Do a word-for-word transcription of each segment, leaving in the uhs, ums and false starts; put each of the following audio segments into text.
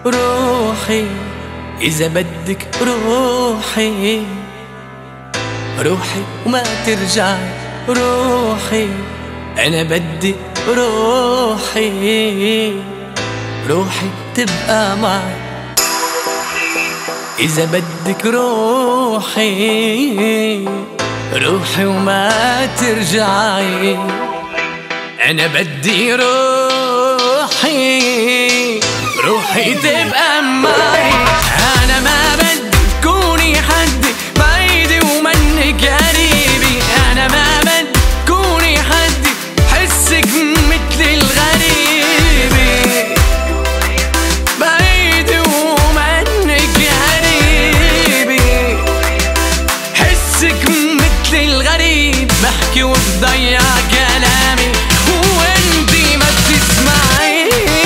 روحي إذا بدك روحي، روحي وما ترجعي روحي، أنا بدي روحي، روحي تبقى معي. إذا بدك روحي، روحي وما ترجعي، أنا بدي روحي، روحي تبقى معي. أنا ما بدي تكوني حدي بعيدي ومنك قريبي، أنا ما بدي تكوني حدي حسك مثل الغريبي، بعيدي ومنك قريبي، حسك مثل الغريب، بحكي وبضيع كلامي وانتي ما بتسمعي.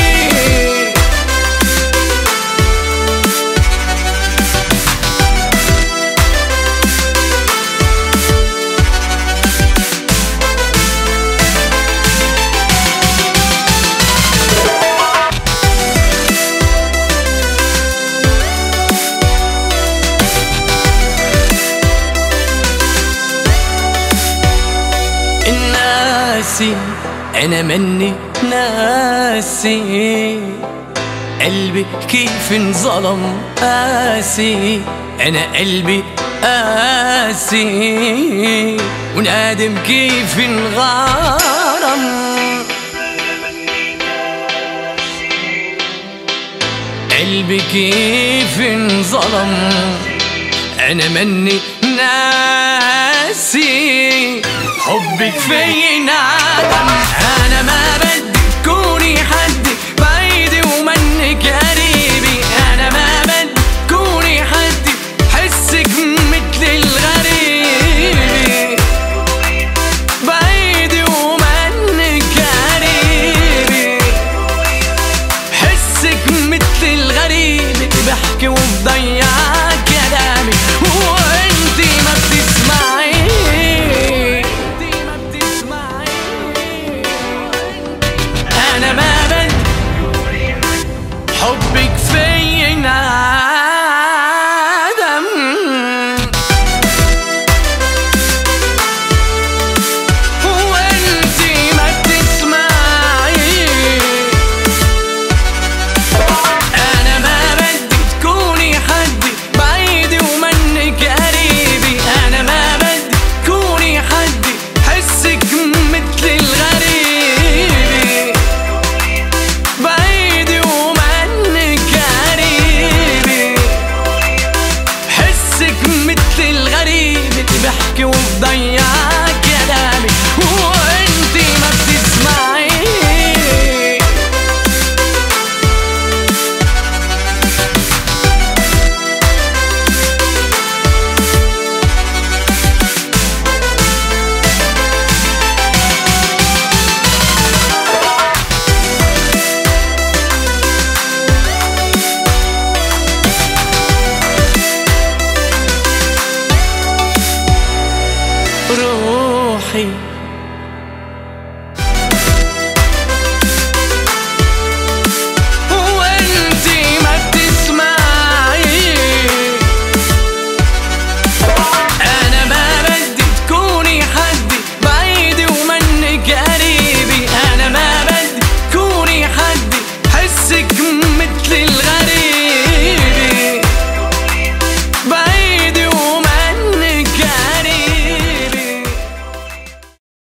ناسي أنا مني ناسي، قلبي كيف انظلم قاسي، أنا قلبي قاسي ونادم كيف انغرم، قلبي كيف انظلم، أنا مني ناسي، حبك في انعدم. أنا ما بدي تكوني حدي بعيدي ومنك قريبي، أنا ما بدي تكوني حدي حسك مثل الغريبي، بعيدي ومنك قريبي، حسك مثل الغريبي، بحكي وبضيع كلامي وانتي ما بتسمعي. أنا ما بدي حبك في